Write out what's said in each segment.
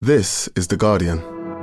This is The Guardian.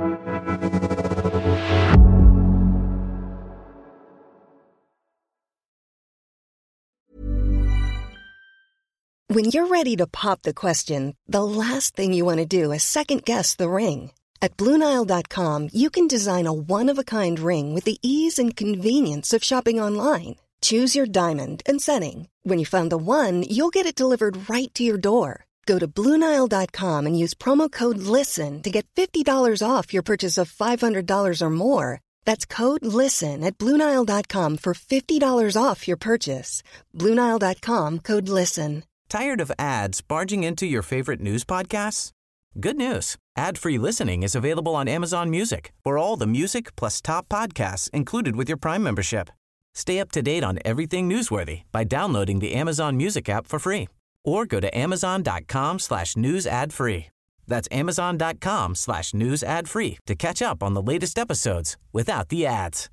When you're ready to pop the question, the last thing you want to do is second-guess the ring. At BlueNile.com, you can design a one-of-a-kind ring with the ease and convenience of shopping online. Choose your diamond and setting. When you find the one, you'll get it delivered right to your door. Go to BlueNile.com and use promo code LISTEN to get $50 off your purchase of $500 or more. That's code LISTEN at BlueNile.com for $50 off your purchase. BlueNile.com, code LISTEN. Tired of ads barging into your favorite news podcasts? Good news. Ad-free listening is available on Amazon Music for all the music plus top podcasts included with your Prime membership. Stay up to date on everything newsworthy by downloading the Amazon Music app for free or go to amazon.com/news ad free. That's amazon.com/news ad free to catch up on the latest episodes without the ads.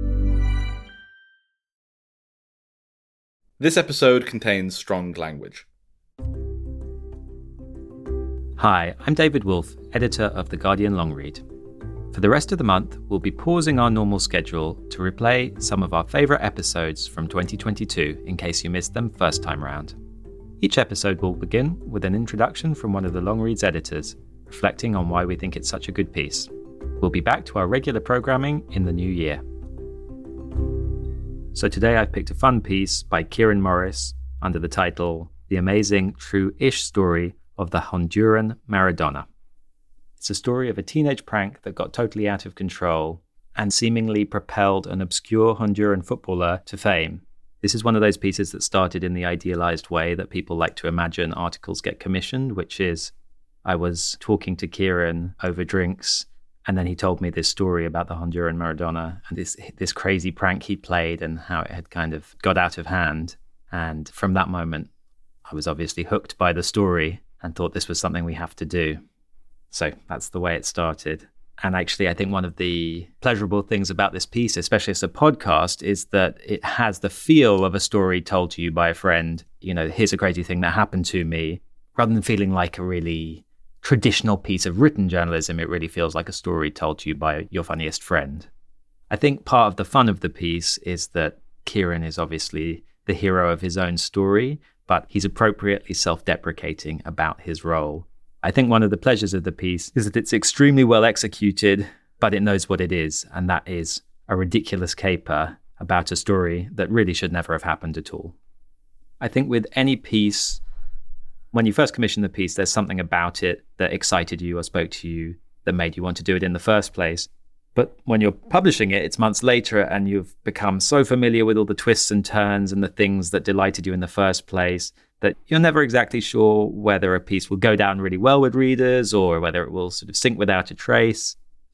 This episode contains strong language. Hi, I'm David Wolfe, editor of The Guardian Long Read. For the rest of the month, we'll be pausing our normal schedule to replay some of our favourite episodes from 2022 in case you missed them first time round. Each episode will begin with an introduction from one of the Long Read's editors, reflecting on why we think it's such a good piece. We'll be back to our regular programming in the new year. So today I've picked a fun piece by Kieran Morris under the title The Amazing True-ish Story of the Honduran Maradona. It's a story of a teenage prank that got totally out of control and seemingly propelled an obscure Honduran footballer to fame. This is one of those pieces that started in the idealized way that people like to imagine articles get commissioned, which is I was talking to Kieran over drinks and then he told me this story about the Honduran Maradona and this crazy prank he played and how it had kind of got out of hand. And from that moment, I was obviously hooked by the story and thought this was something we have to do. So that's the way it started. And actually, I think one of the pleasurable things about this piece, especially as a podcast, is that it has the feel of a story told to you by a friend. You know, here's a crazy thing that happened to me. Rather than feeling like a really traditional piece of written journalism, it really feels like a story told to you by your funniest friend. I think part of the fun of the piece is that Kieran is obviously the hero of his own story, but he's appropriately self-deprecating about his role. I think one of the pleasures of the piece is that it's extremely well executed, but it knows what it is, and that is a ridiculous caper about a story that really should never have happened at all. I think with any piece, when you first commission the piece, there's something about it that excited you or spoke to you that made you want to do it in the first place. But when you're publishing it, it's months later and you've become so familiar with all the twists and turns and the things that delighted you in the first place that you're never exactly sure whether a piece will go down really well with readers or whether it will sort of sink without a trace.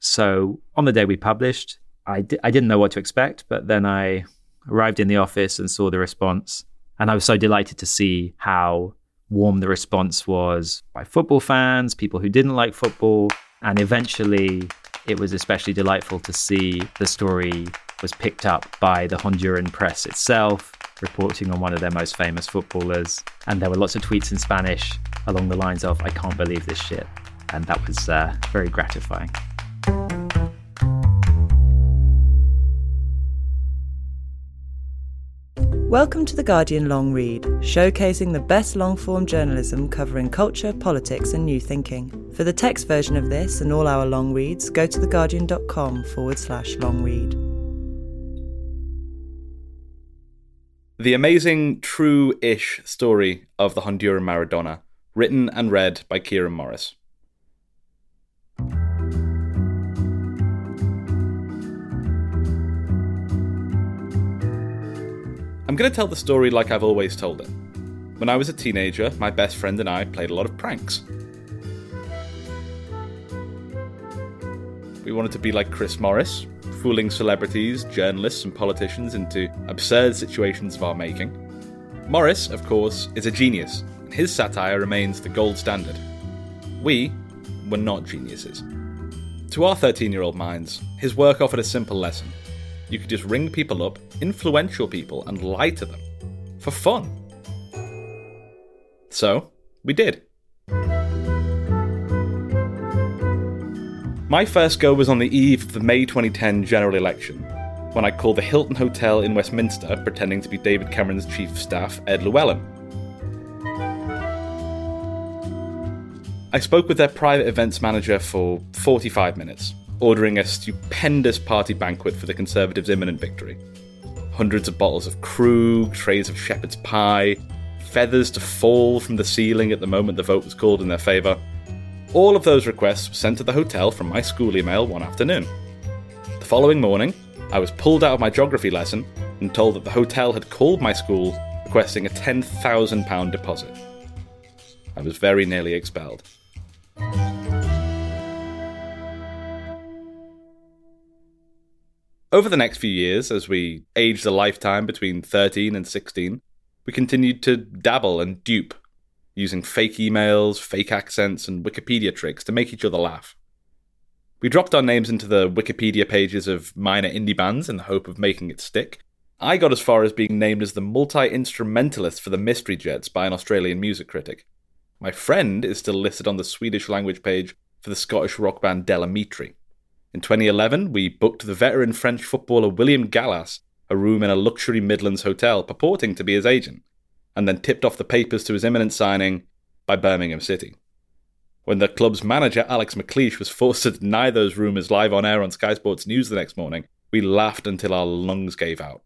So on the day we published, I didn't know what to expect, but then I arrived in the office and saw the response. And I was so delighted to see how warm the response was by football fans, people who didn't like football. And eventually, it was especially delightful to see the story was picked up by the Honduran press itself, reporting on one of their most famous footballers. And there were lots of tweets in Spanish along the lines of, I can't believe this shit. And that was very gratifying. Welcome to The Guardian Long Read, showcasing the best long-form journalism covering culture, politics and new thinking. For the text version of this and all our long reads, go to theguardian.com/long read. The amazing true-ish story of the Honduran Maradona, written and read by Kieran Morris. I'm going to tell the story like I've always told it. When I was a teenager, my best friend and I played a lot of pranks. We wanted to be like Chris Morris, fooling celebrities, journalists and politicians into absurd situations of our making. Morris, of course, is a genius, and his satire remains the gold standard. We were not geniuses. To our 13-year-old minds, his work offered a simple lesson. You could just ring people up, influential people, and lie to them. For fun. So, we did. My first go was on the eve of the May 2010 general election, when I called the Hilton Hotel in Westminster pretending to be David Cameron's Chief of Staff, Ed Llewellyn. I spoke with their private events manager for 45 minutes, ordering a stupendous party banquet for the Conservatives' imminent victory. Hundreds of bottles of Krug, trays of shepherd's pie, feathers to fall from the ceiling at the moment the vote was called in their favour. All of those requests were sent to the hotel from my school email one afternoon. The following morning, I was pulled out of my geography lesson and told that the hotel had called my school requesting a £10,000 deposit. I was very nearly expelled. Over the next few years, as we aged a lifetime between 13 and 16, we continued to dabble and dupe, using fake emails, fake accents, and Wikipedia tricks to make each other laugh. We dropped our names into the Wikipedia pages of minor indie bands in the hope of making it stick. I got as far as being named as the multi-instrumentalist for the Mystery Jets by an Australian music critic. My friend is still listed on the Swedish language page for the Scottish rock band Del Amitri. In 2011, we booked the veteran French footballer William Gallas a room in a luxury Midlands hotel purporting to be his agent, and then tipped off the papers to his imminent signing by Birmingham City. When the club's manager, Alex McLeish, was forced to deny those rumours live on air on Sky Sports News the next morning, we laughed until our lungs gave out.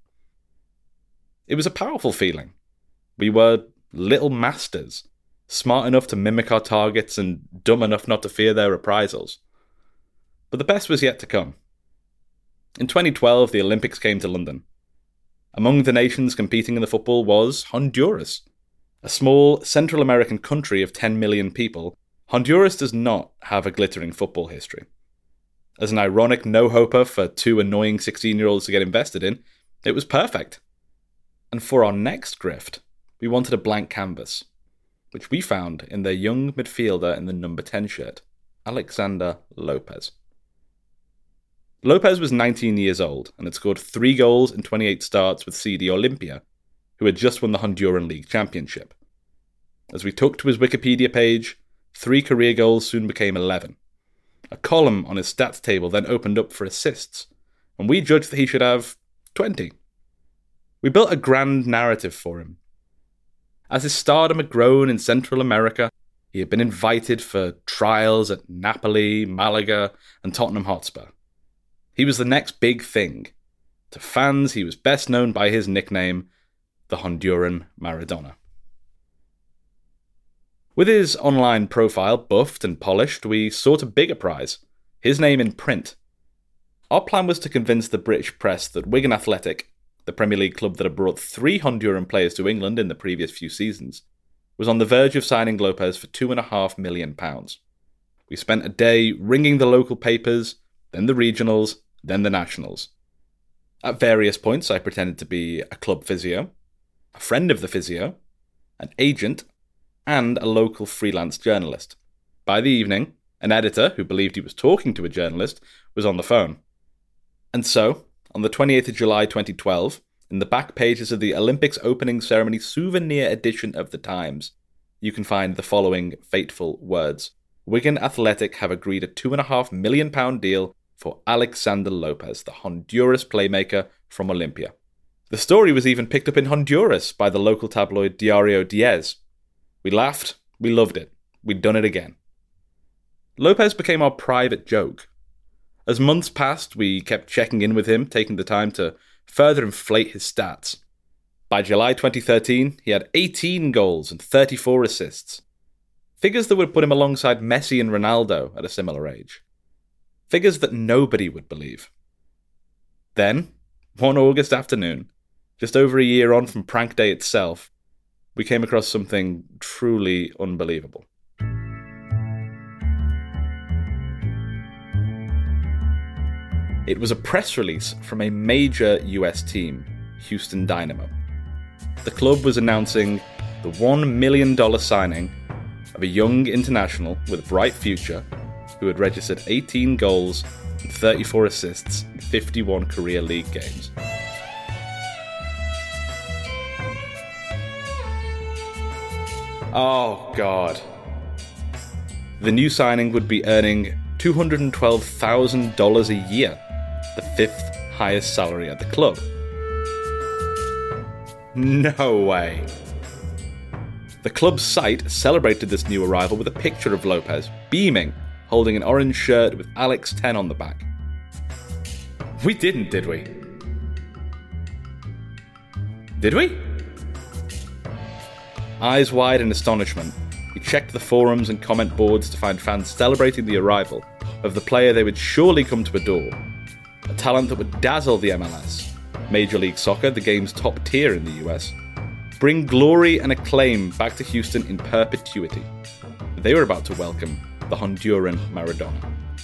It was a powerful feeling. We were little masters, smart enough to mimic our targets and dumb enough not to fear their reprisals. But the best was yet to come. In 2012, the Olympics came to London. Among the nations competing in the football was Honduras. A small Central American country of 10 million people, Honduras does not have a glittering football history. As an ironic no-hoper for two annoying 16-year-olds to get invested in, it was perfect. And for our next grift, we wanted a blank canvas, which we found in their young midfielder in the number 10 shirt, Alexander Lopez. Lopez was 19 years old and had scored 3 goals in 28 starts with CD Olimpia, who had just won the Honduran League Championship. As we took to his Wikipedia page, 3 career goals soon became 11. A column on his stats table then opened up for assists, and we judged that he should have 20. We built a grand narrative for him. As his stardom had grown in Central America, he had been invited for trials at Napoli, Malaga, and Tottenham Hotspur. He was the next big thing. To fans, he was best known by his nickname, the Honduran Maradona. With his online profile buffed and polished, we sought a bigger prize, his name in print. Our plan was to convince the British press that Wigan Athletic, the Premier League club that had brought 3 Honduran players to England in the previous few seasons, was on the verge of signing Lopez for £2.5 million. We spent a day ringing the local papers, then the regionals, then the nationals. At various points, I pretended to be a club physio, a friend of the physio, an agent, and a local freelance journalist. By the evening, an editor who believed he was talking to a journalist was on the phone. And so, on the 28th of July 2012, in the back pages of the Olympics opening ceremony souvenir edition of The Times, you can find the following fateful words. Wigan Athletic have agreed a £2.5 million deal for Alexander Lopez, the Honduras playmaker from Olimpia. The story was even picked up in Honduras by the local tabloid Diario Diez. We laughed, we loved it, we'd done it again. Lopez became our private joke. As months passed, we kept checking in with him, taking the time to further inflate his stats. By July 2013, he had 18 goals and 34 assists. Figures that would put him alongside Messi and Ronaldo at a similar age. Figures that nobody would believe. Then, one August afternoon, just over a year on from prank day itself, we came across something truly unbelievable. It was a press release from a major US team, Houston Dynamo. The club was announcing the $1 million signing of a young international with a bright future who had registered 18 goals and 34 assists in 51 career league games. Oh, God. The new signing would be earning $212,000 a year, the fifth highest salary at the club. No way. The club's site celebrated this new arrival with a picture of Lopez, beaming, holding an orange shirt with Alex 10 on the back. We didn't, did we? Did we? Eyes wide in astonishment, we checked the forums and comment boards to find fans celebrating the arrival of the player they would surely come to adore, a talent that would dazzle the MLS, Major League Soccer, the game's top tier in the US, bring glory and acclaim back to Houston in perpetuity. They were about to welcome the Honduran Maradona.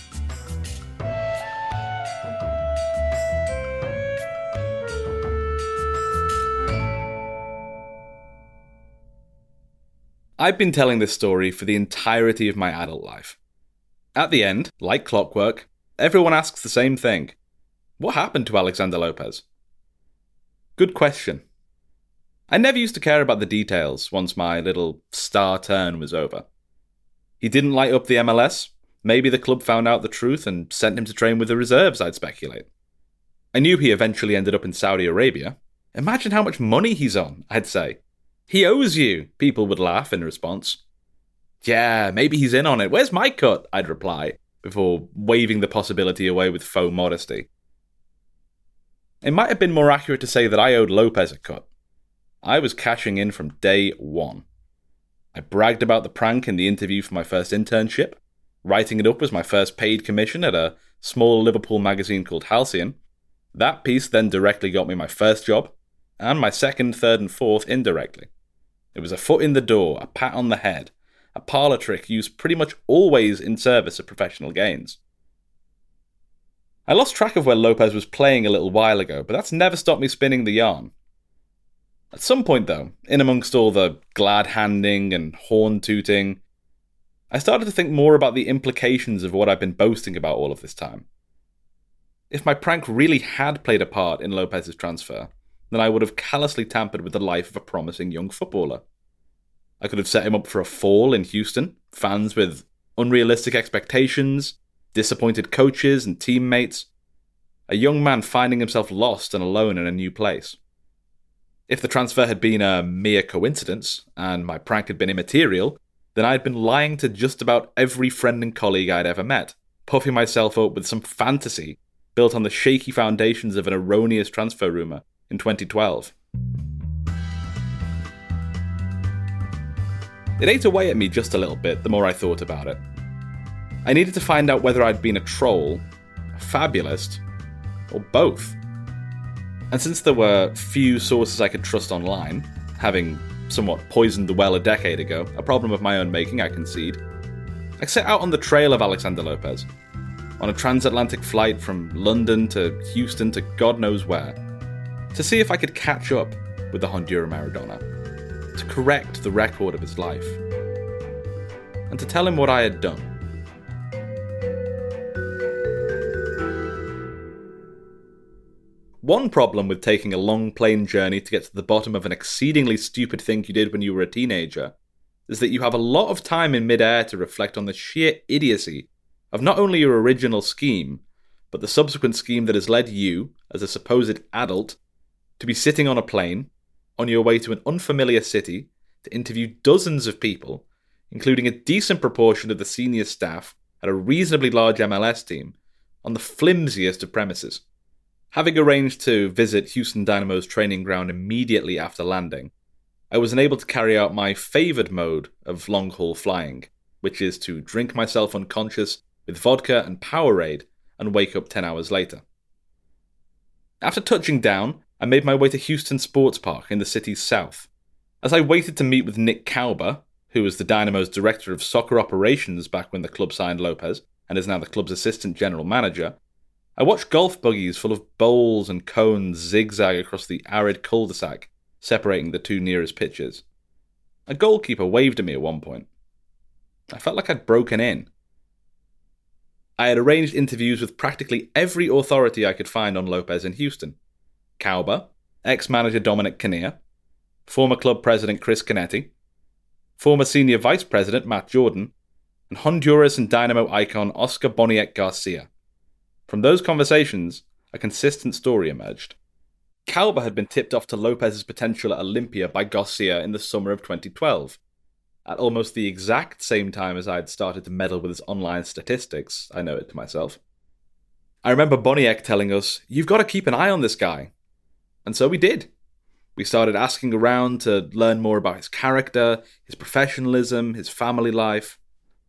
I've been telling this story for the entirety of my adult life. At the end, like clockwork, everyone asks the same thing. What happened to Alexander Lopez? Good question. I never used to care about the details once my little star turn was over. He didn't light up the MLS. Maybe the club found out the truth and sent him to train with the reserves, I'd speculate. I knew he eventually ended up in Saudi Arabia. Imagine how much money he's on, I'd say. He owes you, people would laugh in response. Yeah, maybe he's in on it. Where's my cut? I'd reply, before waving the possibility away with faux modesty. It might have been more accurate to say that I owed Lopez a cut. I was cashing in from day one. I bragged about the prank in the interview for my first internship. Writing it up was my first paid commission at a small Liverpool magazine called Halcyon. That piece then directly got me my first job, and my second, third, and fourth indirectly. It was a foot in the door, a pat on the head, a parlour trick used pretty much always in service of professional gains. I lost track of where Lopez was playing a little while ago, but that's never stopped me spinning the yarn. At some point, though, in amongst all the glad-handing and horn-tooting, I started to think more about the implications of what I've been boasting about all of this time. If my prank really had played a part in Lopez's transfer, then I would have callously tampered with the life of a promising young footballer. I could have set him up for a fall in Houston, fans with unrealistic expectations, disappointed coaches and teammates, a young man finding himself lost and alone in a new place. If the transfer had been a mere coincidence, and my prank had been immaterial, then I'd been lying to just about every friend and colleague I'd ever met, puffing myself up with some fantasy built on the shaky foundations of an erroneous transfer rumour in 2012. It ate away at me just a little bit the more I thought about it. I needed to find out whether I'd been a troll, a fabulist, or both. And since there were few sources I could trust online, having somewhat poisoned the well a decade ago, a problem of my own making, I concede, I set out on the trail of Alexander Lopez, on a transatlantic flight from London to Houston to God knows where, to see if I could catch up with the Honduran Maradona, to correct the record of his life, and to tell him what I had done. One problem with taking a long plane journey to get to the bottom of an exceedingly stupid thing you did when you were a teenager is that you have a lot of time in mid-air to reflect on the sheer idiocy of not only your original scheme, but the subsequent scheme that has led you, as a supposed adult, to be sitting on a plane, on your way to an unfamiliar city, to interview dozens of people, including a decent proportion of the senior staff at a reasonably large MLS team, on the flimsiest of premises. Having arranged to visit Houston Dynamo's training ground immediately after landing, I was unable to carry out my favoured mode of long-haul flying, which is to drink myself unconscious with vodka and Powerade and wake up 10 hours later. After touching down, I made my way to Houston Sports Park in the city's south. As I waited to meet with Nick Kauber, who was the Dynamo's director of soccer operations back when the club signed Lopez and is now the club's assistant general manager, I watched golf buggies full of bowls and cones zigzag across the arid cul-de-sac separating the two nearest pitches. A goalkeeper waved at me at one point. I felt like I'd broken in. I had arranged interviews with practically every authority I could find on Lopez in Houston. Kauber, ex-manager Dominic Kinnear, former club president Chris Canetti, former senior vice president Matt Jordan, and Honduras and Dynamo icon Oscar Boniek Garcia. From those conversations, a consistent story emerged. Calba had been tipped off to Lopez's potential at Olimpia by Garcia in the summer of 2012. At almost the exact same time as I had started to meddle with his online statistics, I know it to myself. I remember Boniek telling us, "You've got to keep an eye on this guy." And so we did. We started asking around to learn more about his character, his professionalism, his family life.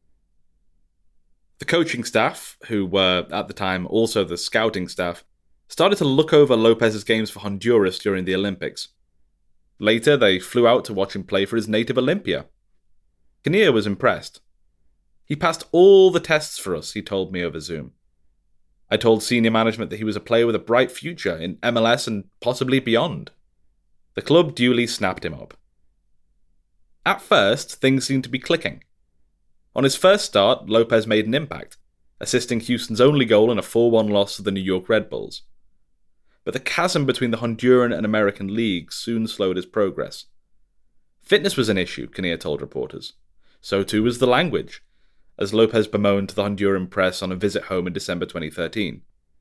The coaching staff, who were at the time also the scouting staff, started to look over Lopez's games for Honduras during the Olympics. Later, they flew out to watch him play for his native Olimpia. Kinnear was impressed. "He passed all the tests for us," he told me over Zoom. I told senior management that he was a player with a bright future in MLS and possibly beyond. The club duly snapped him up. At first, things seemed to be clicking. On his first start, Lopez made an impact, assisting Houston's only goal in a 4-1 loss to the New York Red Bulls. But the chasm between the Honduran and American leagues soon slowed his progress. Fitness was an issue, Kinnear told reporters. So too was the language, as Lopez bemoaned to the Honduran press on a visit home in December 2013.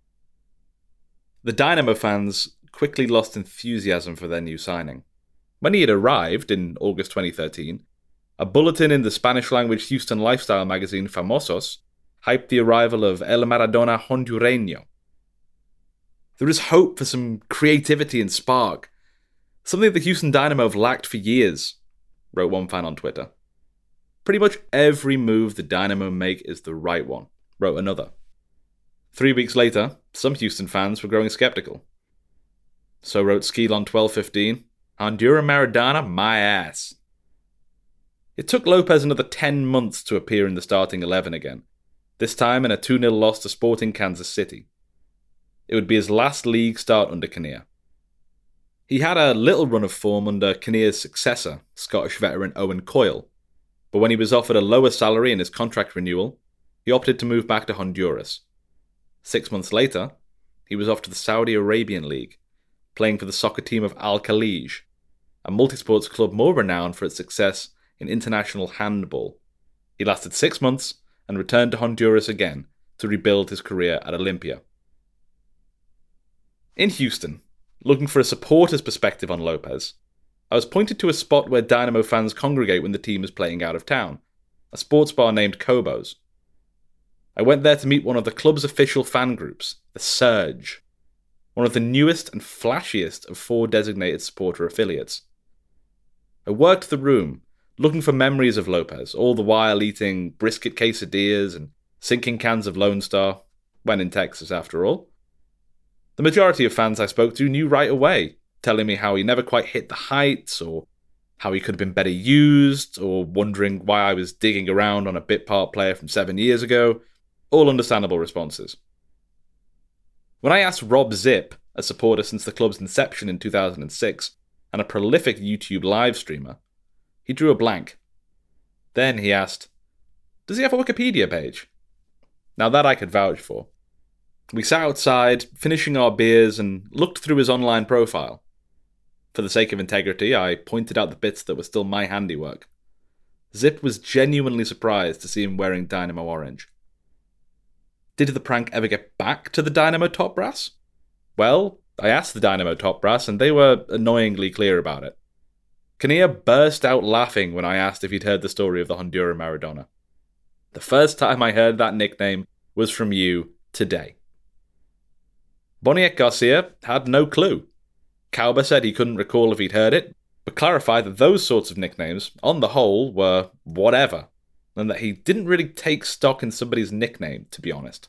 The Dynamo fans quickly lost enthusiasm for their new signing. When he had arrived in August 2013, a bulletin in the Spanish-language Houston lifestyle magazine Famosos hyped the arrival of El Maradona Hondureño. There is hope for some creativity and spark, something the Houston Dynamo have lacked for years, wrote one fan on Twitter. Pretty much every move the Dynamo make is the right one, wrote another. 3 weeks later, some Houston fans were growing skeptical. So wrote Skilon 1215, "Honduran Maradona, my ass." It took Lopez another 10 months to appear in the starting 11 again, this time in a 2-0 loss to Sporting Kansas City. It would be his last league start under Kinnear. He had a little run of form under Kinnear's successor, Scottish veteran Owen Coyle, but when he was offered a lower salary in his contract renewal, he opted to move back to Honduras. 6 months later, he was off to the Saudi Arabian League, playing for the soccer team of Al Khalij, a multisports club more renowned for its success in international handball. He lasted 6 months and returned to Honduras again to rebuild his career at Olimpia. In Houston, looking for a supporter's perspective on Lopez, I was pointed to a spot where Dynamo fans congregate when the team is playing out of town, a sports bar named Kobo's. I went there to meet one of the club's official fan groups, the Surge, one of the newest and flashiest of 4 designated supporter affiliates. I worked the room, looking for memories of Lopez, all the while eating brisket quesadillas and sinking cans of Lone Star, when in Texas after all. The majority of fans I spoke to knew right away, telling me how he never quite hit the heights, or how he could have been better used, or wondering why I was digging around on a bit part player from 7 years ago. All understandable responses. When I asked Rob Zipp, a supporter since the club's inception in 2006, and a prolific YouTube live streamer, he drew a blank. Then he asked, "Does he have a Wikipedia page?" Now that I could vouch for. We sat outside, finishing our beers, and looked through his online profile. For the sake of integrity, I pointed out the bits that were still my handiwork. Zip was genuinely surprised to see him wearing Dynamo orange. Did the prank ever get back to the Dynamo top brass? Well, I asked the Dynamo top brass, and they were annoyingly clear about it. Kinnear burst out laughing when I asked if he'd heard the story of the Honduran Maradona. "The first time I heard that nickname was from you today." Boniek Garcia had no clue. Calba said he couldn't recall if he'd heard it, but clarified that those sorts of nicknames, on the whole, were whatever, and that he didn't really take stock in somebody's nickname, to be honest.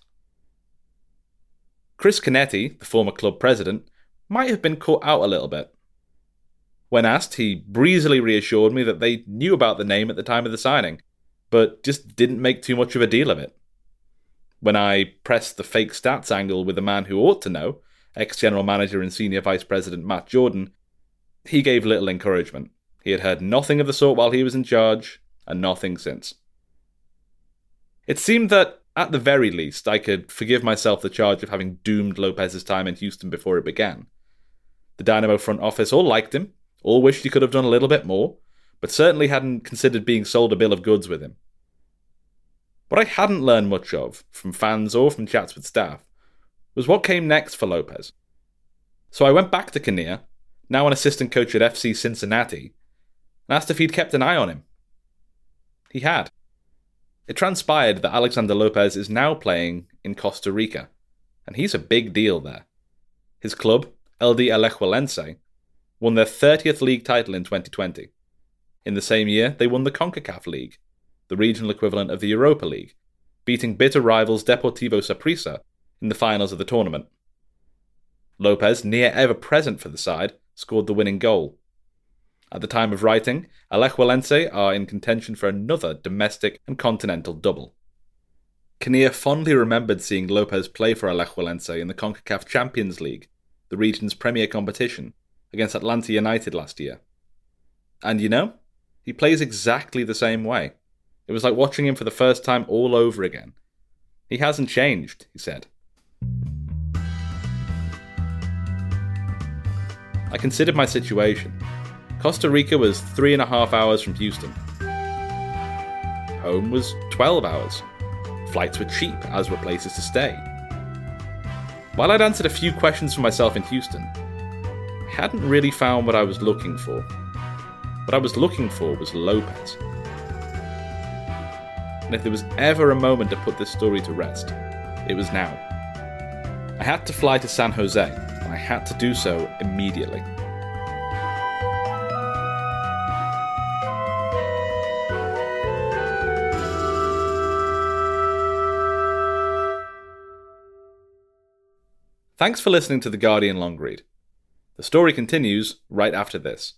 Chris Canetti, the former club president, might have been caught out a little bit. When asked, he breezily reassured me that they knew about the name at the time of the signing, but just didn't make too much of a deal of it. When I pressed the fake stats angle with the man who ought to know, ex-general manager and senior vice president Matt Jordan, he gave little encouragement. He had heard nothing of the sort while he was in charge, and nothing since. It seemed that, at the very least, I could forgive myself the charge of having doomed Lopez's time in Houston before it began. The Dynamo front office all liked him, all wished he could have done a little bit more, but certainly hadn't considered being sold a bill of goods with him. What I hadn't learned much of, from fans or from chats with staff, was what came next for Lopez. So I went back to Kinnear, now an assistant coach at FC Cincinnati, and asked if he'd kept an eye on him. He had. It transpired that Alexander Lopez is now playing in Costa Rica, and he's a big deal there. His club, LD Alajuelense, won their 30th league title in 2020. In the same year, they won the CONCACAF League, the regional equivalent of the Europa League, beating bitter rivals Deportivo Saprissa in the finals of the tournament. Lopez, near ever present for the side, scored the winning goal. At the time of writing, Alajuelense are in contention for another domestic and continental double. Kinnear fondly remembered seeing Lopez play for Alajuelense in the CONCACAF Champions League, the region's premier competition, against Atlanta United last year. And you know, he plays exactly the same way. It was like watching him for the first time all over again. He hasn't changed, he said. I considered my situation. Costa Rica was 3.5 hours from Houston. Home was 12 hours. Flights were cheap, as were places to stay. While I'd answered a few questions for myself in Houston, I hadn't really found what I was looking for. What I was looking for was Lopez. And if there was ever a moment to put this story to rest, it was now. I had to fly to San Jose, and I had to do so immediately. Thanks for listening to The Guardian Long Read. The story continues right after this.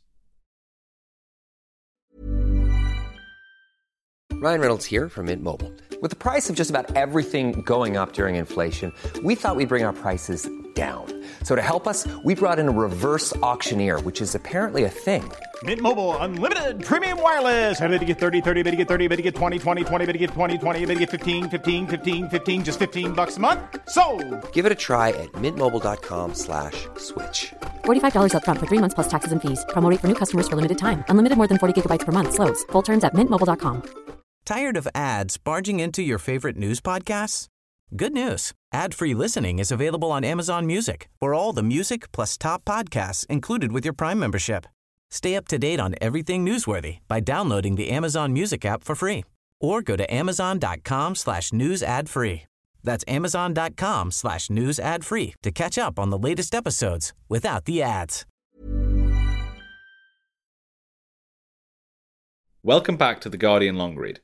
Ryan Reynolds here from Mint Mobile. With the price of just about everything going up during inflation, we thought we'd bring our prices down. So to help us, we brought in a reverse auctioneer, which is apparently a thing. Mint Mobile Unlimited Premium Wireless. How to get 30, 30, bit to get 30, bit to get 20, 20, 20, bit to get 20, 20, bit to get 15, 15, 15, 15, just $15 a month? Sold! Give it a try at mintmobile.com/switch. $45 up front for 3 months plus taxes and fees. Promo rate for new customers for limited time. Unlimited more than 40 gigabytes per month. Slows full terms at mintmobile.com. Tired of ads barging into your favorite news podcasts? Good news. Ad-free listening is available on Amazon Music for all the music plus top podcasts included with your Prime membership. Stay up to date on everything newsworthy by downloading the Amazon Music app for free or go to amazon.com/news ad free. That's amazon.com/news ad free to catch up on the latest episodes without the ads. Welcome back to The Guardian Long Read.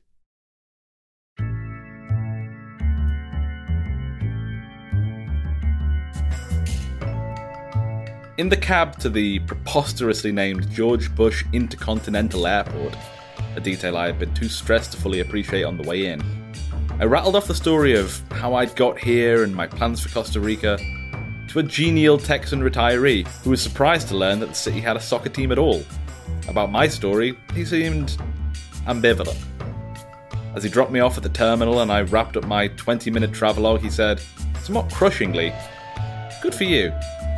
In the cab to the preposterously named George Bush Intercontinental Airport, a detail I had been too stressed to fully appreciate on the way in, I rattled off the story of how I'd got here and my plans for Costa Rica to a genial Texan retiree who was surprised to learn that the city had a soccer team at all. About my story, he seemed ambivalent. As he dropped me off at the terminal and I wrapped up my 20-minute travelogue, he said, somewhat crushingly, "Good for you."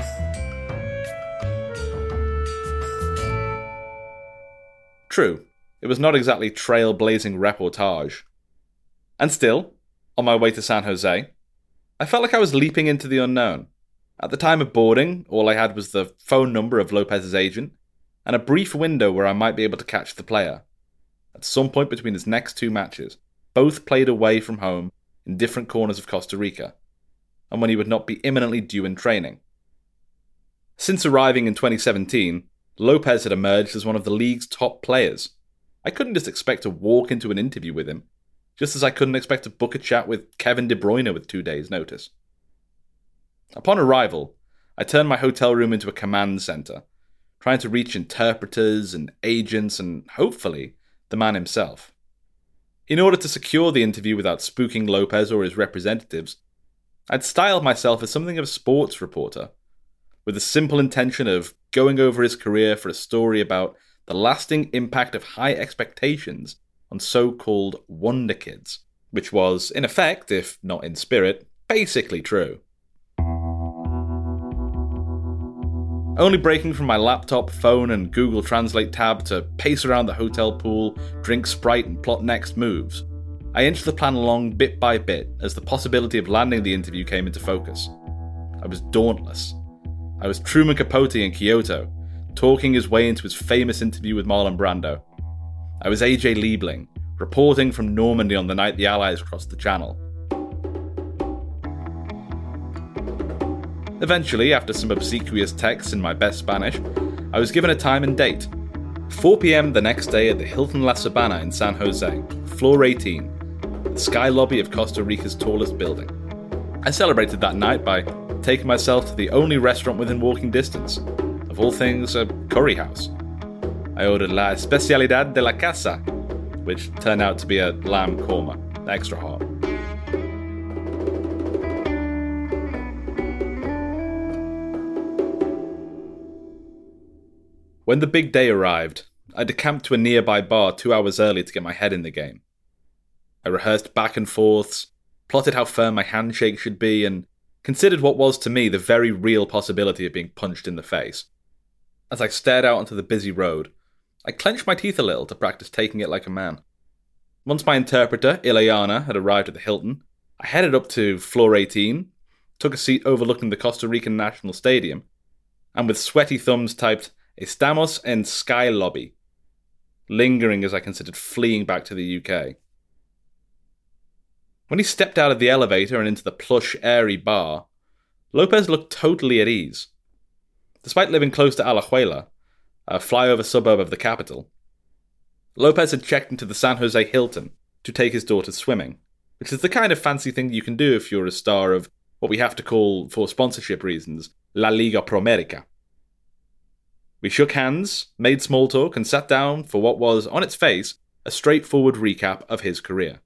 True, it was not exactly trailblazing reportage. And still, on my way to San Jose, I felt like I was leaping into the unknown. At the time of boarding, all I had was the phone number of Lopez's agent and a brief window where I might be able to catch the player. At some point between his next two matches, both played away from home in different corners of Costa Rica, and when he would not be imminently due in training. Since arriving in 2017, Lopez had emerged as one of the league's top players. I couldn't just expect to walk into an interview with him, just as I couldn't expect to book a chat with Kevin De Bruyne with 2 days' notice. Upon arrival, I turned my hotel room into a command centre, trying to reach interpreters and agents and, hopefully, the man himself. In order to secure the interview without spooking Lopez or his representatives, I'd styled myself as something of a sports reporter, with the simple intention of going over his career for a story about the lasting impact of high expectations on so-called wonder kids, which was, in effect, if not in spirit, basically true. Only breaking from my laptop, phone and Google Translate tab to pace around the hotel pool, drink Sprite and plot next moves, I inched the plan along bit by bit as the possibility of landing the interview came into focus. I was dauntless. I was Truman Capote in Kyoto, talking his way into his famous interview with Marlon Brando. I was AJ Liebling, reporting from Normandy on the night the Allies crossed the Channel. Eventually, after some obsequious texts in my best Spanish, I was given a time and date. 4 p.m. the next day at the Hilton La Sabana in San Jose, floor 18, the sky lobby of Costa Rica's tallest building. I celebrated that night by taking myself to the only restaurant within walking distance, of all things, a curry house. I ordered la especialidad de la casa, which turned out to be a lamb korma, extra hot. When the big day arrived, I decamped to a nearby bar 2 hours early to get my head in the game. I rehearsed back and forths, plotted how firm my handshake should be, and considered what was to me the very real possibility of being punched in the face. As I stared out onto the busy road, I clenched my teeth a little to practice taking it like a man. Once my interpreter, Ileana, had arrived at the Hilton, I headed up to floor 18, took a seat overlooking the Costa Rican National Stadium, and with sweaty thumbs typed, "Estamos en Sky Lobby," lingering as I considered fleeing back to the UK. When he stepped out of the elevator and into the plush, airy bar, Lopez looked totally at ease. Despite living close to Alajuela, a flyover suburb of the capital, Lopez had checked into the San Jose Hilton to take his daughter swimming, which is the kind of fancy thing you can do if you're a star of what we have to call, for sponsorship reasons, La Liga Promérica. We shook hands, made small talk, and sat down for what was, on its face, a straightforward recap of his career.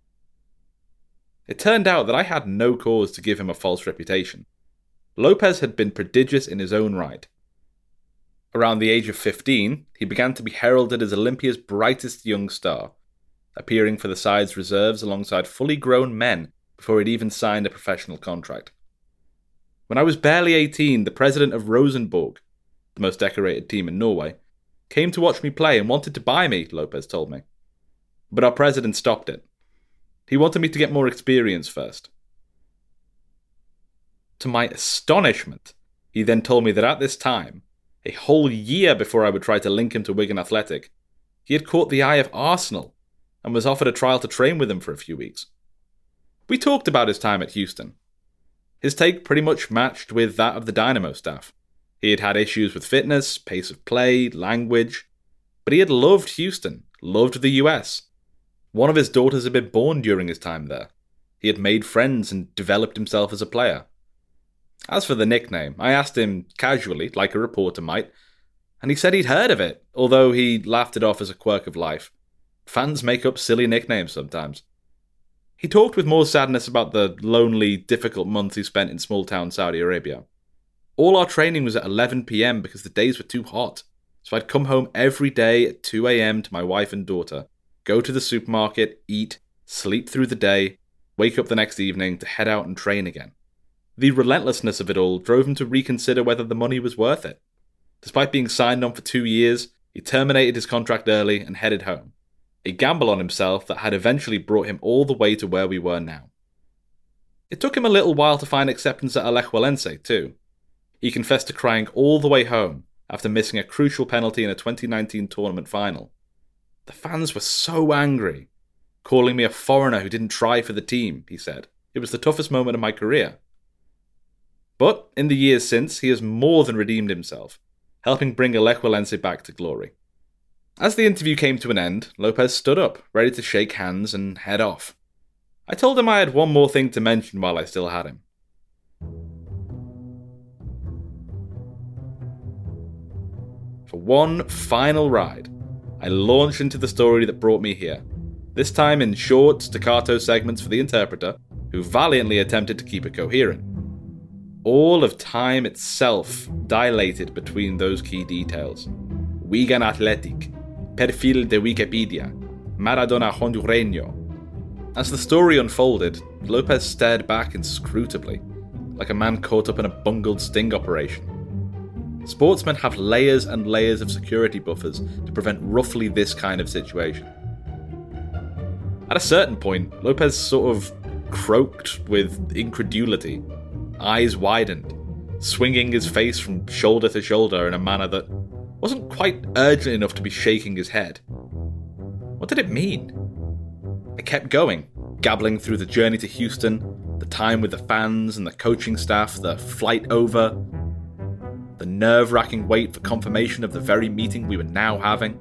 It turned out that I had no cause to give him a false reputation. Lopez had been prodigious in his own right. Around the age of 15, he began to be heralded as Olympia's brightest young star, appearing for the side's reserves alongside fully grown men before he'd even signed a professional contract. When I was barely 18, the president of Rosenborg, the most decorated team in Norway, came to watch me play and wanted to buy me, Lopez told me. But our president stopped it. He wanted me to get more experience first. To my astonishment, he then told me that at this time, a whole year before I would try to link him to Wigan Athletic, he had caught the eye of Arsenal and was offered a trial to train with them for a few weeks. We talked about his time at Houston. His take pretty much matched with that of the Dynamo staff. He had had issues with fitness, pace of play, language, but he had loved Houston, loved the US. One of his daughters had been born during his time there. He had made friends and developed himself as a player. As for the nickname, I asked him casually, like a reporter might, and he said he'd heard of it, although he laughed it off as a quirk of life. Fans make up silly nicknames sometimes. He talked with more sadness about the lonely, difficult months he spent in small-town Saudi Arabia. All our training was at 11 p.m. because the days were too hot, so I'd come home every day at 2 a.m. to my wife and daughter, go to the supermarket, eat, sleep through the day, wake up the next evening to head out and train again. The relentlessness of it all drove him to reconsider whether the money was worth it. Despite being signed on for 2 years, he terminated his contract early and headed home. A gamble on himself that had eventually brought him all the way to where we were now. It took him a little while to find acceptance at Alajuelense too. He confessed to crying all the way home after missing a crucial penalty in a 2019 tournament final. The fans were so angry, calling me a foreigner who didn't try for the team, he said. It was the toughest moment of my career. But in the years since, he has more than redeemed himself, helping bring Alajuelense back to glory. As the interview came to an end, Lopez stood up, ready to shake hands and head off. I told him I had one more thing to mention while I still had him. For one final ride, I launched into the story that brought me here, this time in short, staccato segments for the interpreter, who valiantly attempted to keep it coherent. All of time itself dilated between those key details. Wigan Athletic, perfil de Wikipedia, Maradona Hondureño. As the story unfolded, Lopez stared back inscrutably, like a man caught up in a bungled sting operation. Sportsmen have layers and layers of security buffers to prevent roughly this kind of situation. At a certain point, Lopez sort of croaked with incredulity, eyes widened, swinging his face from shoulder to shoulder in a manner that wasn't quite urgent enough to be shaking his head. What did it mean? I kept going, gabbling through the journey to Houston, the time with the fans and the coaching staff, the flight over, the nerve-wracking wait for confirmation of the very meeting we were now having.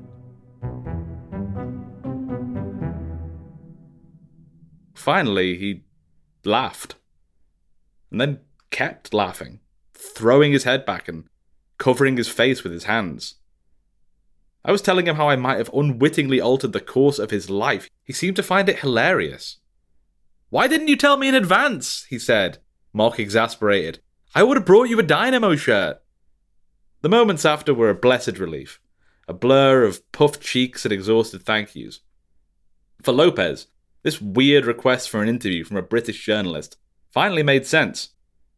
Finally, he laughed, and then kept laughing, throwing his head back and covering his face with his hands. I was telling him how I might have unwittingly altered the course of his life. He seemed to find it hilarious. "Why didn't you tell me in advance?" he said, mock exasperated. "I would have brought you a Dynamo shirt." The moments after were a blessed relief, a blur of puffed cheeks and exhausted thank yous. For Lopez, this weird request for an interview from a British journalist finally made sense.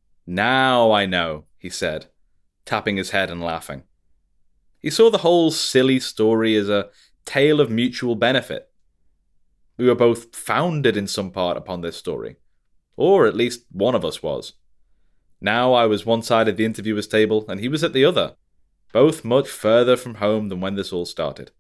"Now I know," he said, tapping his head and laughing. He saw the whole silly story as a tale of mutual benefit. We were both founded in some part upon this story, or at least one of us was. Now I was one side of the interviewer's table and he was at the other, both much further from home than when this all started.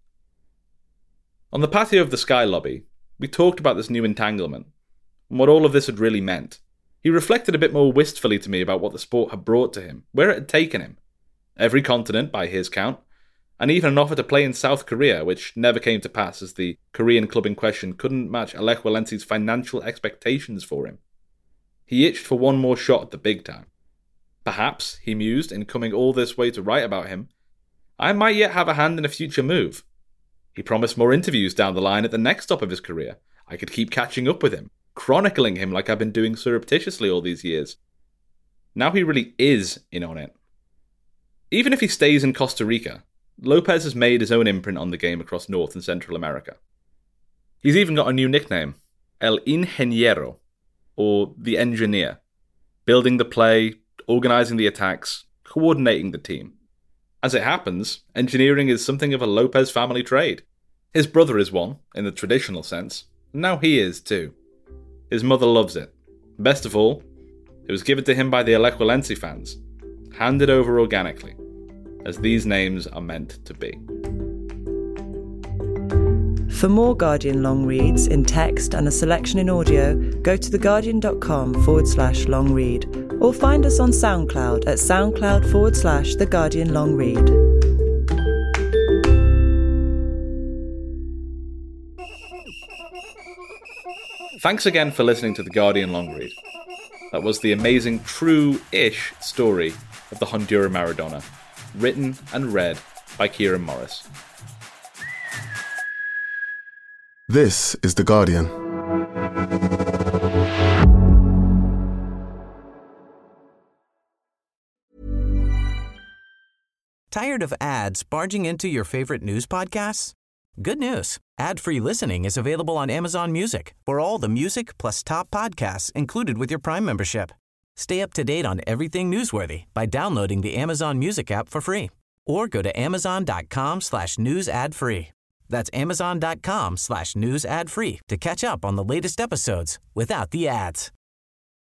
On the patio of the Sky lobby, we talked about this new entanglement, and what all of this had really meant. He reflected a bit more wistfully to me about what the sport had brought to him, where it had taken him. Every continent, by his count, and even an offer to play in South Korea, which never came to pass as the Korean club in question couldn't match Lech Walense's financial expectations for him. He itched for one more shot at the big time. Perhaps, he mused, in coming all this way to write about him, I might yet have a hand in a future move. He promised more interviews down the line at the next stop of his career. I could keep catching up with him, chronicling him like I've been doing surreptitiously all these years. Now he really is in on it. Even if he stays in Costa Rica, Lopez has made his own imprint on the game across North and Central America. He's even got a new nickname, El Ingeniero, or the Engineer, building the play, organising the attacks, coordinating the team. As it happens, engineering is something of a Lopez family trade. His brother is one, in the traditional sense, and now he is too. His mother loves it. Best of all, it was given to him by the Lech Walense fans, handed over organically, as these names are meant to be. For more Guardian long reads in text and a selection in audio, go to theguardian.com/long read or find us on SoundCloud at SoundCloud/The Guardian Long Read. Thanks again for listening to The Guardian Long Read. That was the amazing, true-ish story of the Honduran Maradona, written and read by Kieran Morris. This is The Guardian. Tired of ads barging into your favorite news podcasts? Good news. Ad-free listening is available on Amazon Music for all the music plus top podcasts included with your Prime membership. Stay up to date on everything newsworthy by downloading the Amazon Music app for free or go to amazon.com/news ad free. That's amazon.com/news ad free to catch up on the latest episodes without the ads.